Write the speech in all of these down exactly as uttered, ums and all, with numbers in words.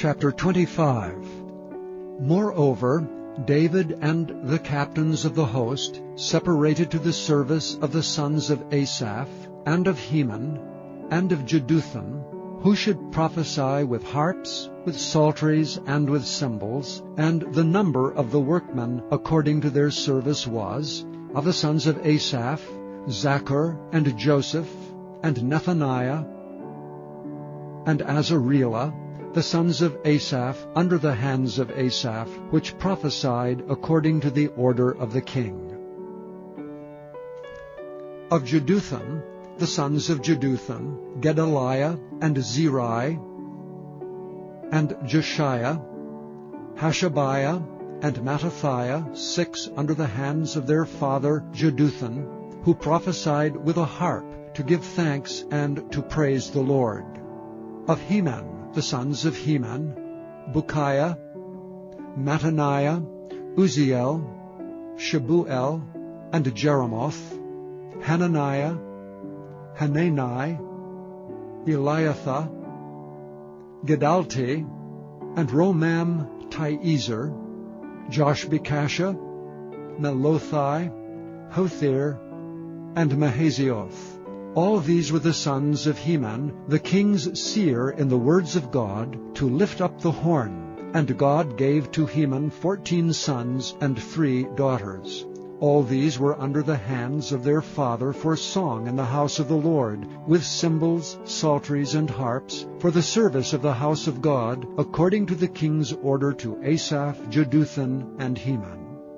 Chapter twenty-five. Moreover, David and the captains of the host separated to the service of the sons of Asaph, and of Heman, and of Jeduthun, who should prophesy with harps, with psalteries, and with cymbals, and the number of the workmen according to their service was, of the sons of Asaph, Zachar, and Joseph, and Nethaniah, and Azarela, the sons of Asaph, under the hands of Asaph, which prophesied according to the order of the king. Of Jeduthun, the sons of Jeduthun, Gedaliah, and Zerai, and Jeshiah, Hashabiah, and Mattathiah, six under the hands of their father Jeduthun, who prophesied with a harp to give thanks and to praise the Lord. Of Heman, the sons of Heman, Bukiah, Mattaniah, Uzziel, Shebuel, and Jeremoth, Hananiah, Hanani, Eliathah, Gedalti, and Romam-Tiezer, Joshbekashah, Melothai, Hothir, and Mahazioth. All these were the sons of Heman, the king's seer in the words of God, to lift up the horn. And God gave to Heman fourteen sons and three daughters. All these were under the hands of their father for song in the house of the Lord, with cymbals, psalteries, and harps, for the service of the house of God, according to the king's order to Asaph, Jeduthun, and Heman.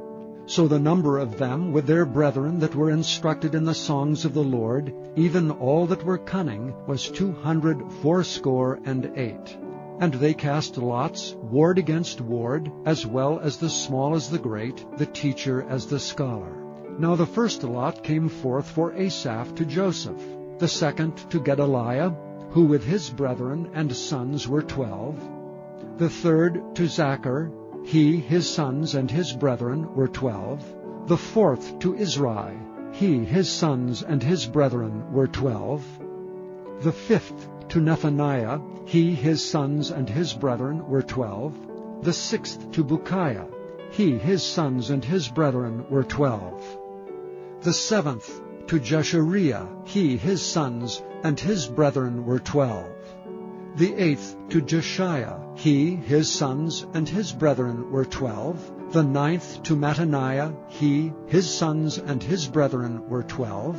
So the number of them with their brethren that were instructed in the songs of the Lord, even all that were cunning, was two hundred fourscore and eight. And they cast lots, ward against ward, as well as the small as the great, the teacher as the scholar. Now the first lot came forth for Asaph to Joseph, the second to Gedaliah, who with his brethren and sons were twelve, the third to Zachar, he, his sons, and his brethren were twelve, the fourth to Izri, he, his sons, and his brethren were twelve, the fifth to Nethaniah, he, his sons, and his brethren were twelve, the sixth to Bukiah, he, his sons, and his brethren were twelve, the seventh to Jeshariah, he, his sons, and his brethren were twelve, the eighth to Jeshiah, he, his sons, and his brethren were twelve, the ninth to Mattaniah, he, his sons, and his brethren were twelve,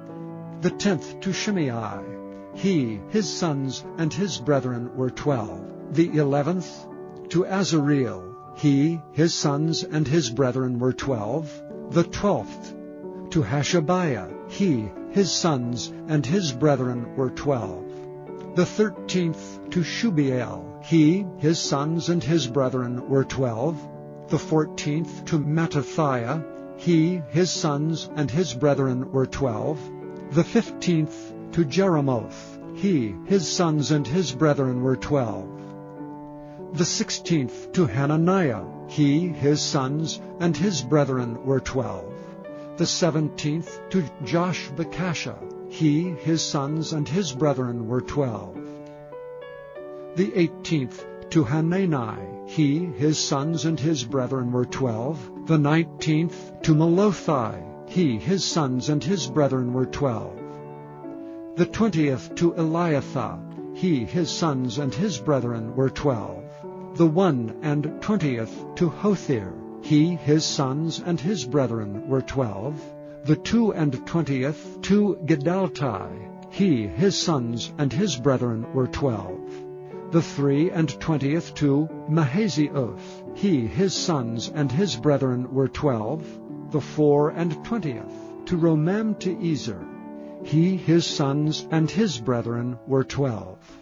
the tenth to Shimei, he, his sons, and his brethren were twelve, the eleventh to Azareel, he, his sons, and his brethren were twelve, the twelfth to Hashabiah, he, his sons, and his brethren were twelve, the thirteenth to Shubael, he, his sons, and his brethren were twelve, the fourteenth to Mattathiah, he, his sons, and his brethren were twelve, the fifteenth to Jeremoth, he, his sons, and his brethren were twelve, the sixteenth to Hananiah, he, his sons, and his brethren were twelve, the seventeenth to Joshbekashah, he, his sons, and his brethren were twelve, the eighteenth to Hanani, he, his sons, and his brethren were twelve, the nineteenth to Melothai, he, his sons, and his brethren were twelve, the twentieth to Eliathah, he, his sons, and his brethren were twelve, the one and twentieth to Hothir, he, his sons, and his brethren were twelve, the two and twentieth to Gedalti, he, his sons, and his brethren were twelve, the three and twentieth to Mahazioth, he, his sons, and his brethren were twelve, the four and twentieth to Romam-Tiezer, he, his sons, and his brethren were twelve.